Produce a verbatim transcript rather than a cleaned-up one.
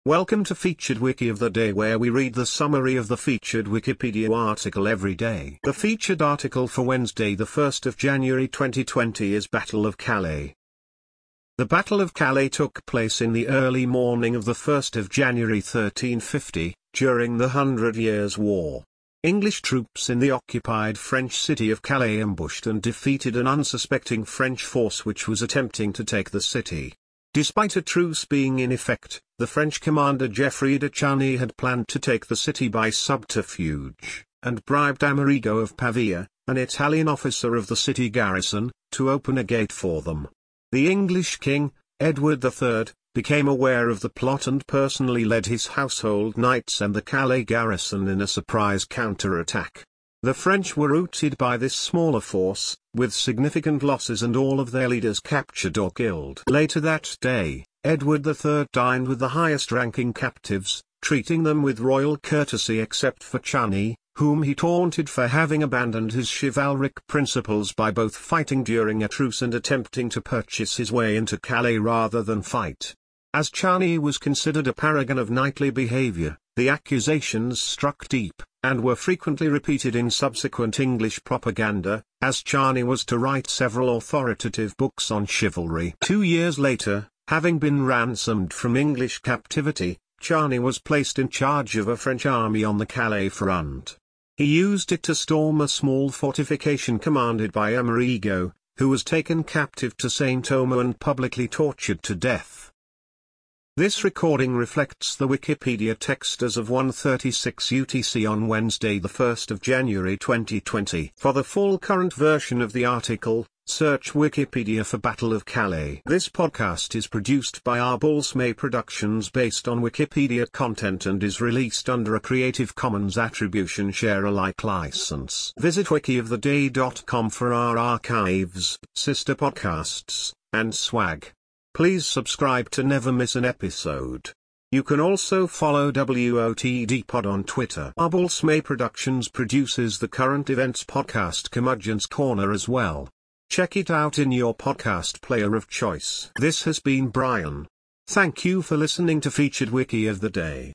Welcome to Featured Wiki of the Day, where we read the summary of the featured Wikipedia article every day. The featured article for Wednesday the first of January twenty twenty is Battle of Calais. The Battle of Calais took place in the early morning of the first of January thirteen fifty, during the Hundred Years' War. English troops in the occupied French city of Calais ambushed and defeated an unsuspecting French force which was attempting to take the city. Despite a truce being in effect, the French commander Geoffroy de Charny had planned to take the city by subterfuge, and bribed Amerigo of Pavia, an Italian officer of the city garrison, to open a gate for them. The English king, Edward the Third, became aware of the plot and personally led his household knights and the Calais garrison in a surprise counterattack. The French were routed by this smaller force, with significant losses and all of their leaders captured or killed. Later that day, Edward the Third dined with the highest-ranking captives, treating them with royal courtesy except for Charny, whom he taunted for having abandoned his chivalric principles by both fighting during a truce and attempting to purchase his way into Calais rather than fight. As Charny was considered a paragon of knightly behavior, the accusations struck deep, and were frequently repeated in subsequent English propaganda, as Charny was to write several authoritative books on chivalry. Two years later, having been ransomed from English captivity, Charny was placed in charge of a French army on the Calais front. He used it to storm a small fortification commanded by Amerigo, who was taken captive to Saint Omer and publicly tortured to death. This recording reflects the Wikipedia text as of one thirty-six U T C on Wednesday the first of January twenty twenty. For the full current version of the article, search Wikipedia for Battle of Calais. This podcast is produced by Arbalsmay Productions based on Wikipedia content and is released under a Creative Commons Attribution Share Alike license. Visit wiki of the day dot com for our archives, sister podcasts, and swag. Please subscribe to never miss an episode. You can also follow W O T D Pod on Twitter. Arbalsmay Productions produces the current events podcast Curmudgeon's Corner as well. Check it out in your podcast player of choice. This has been Brian. Thank you for listening to Featured Wiki of the Day.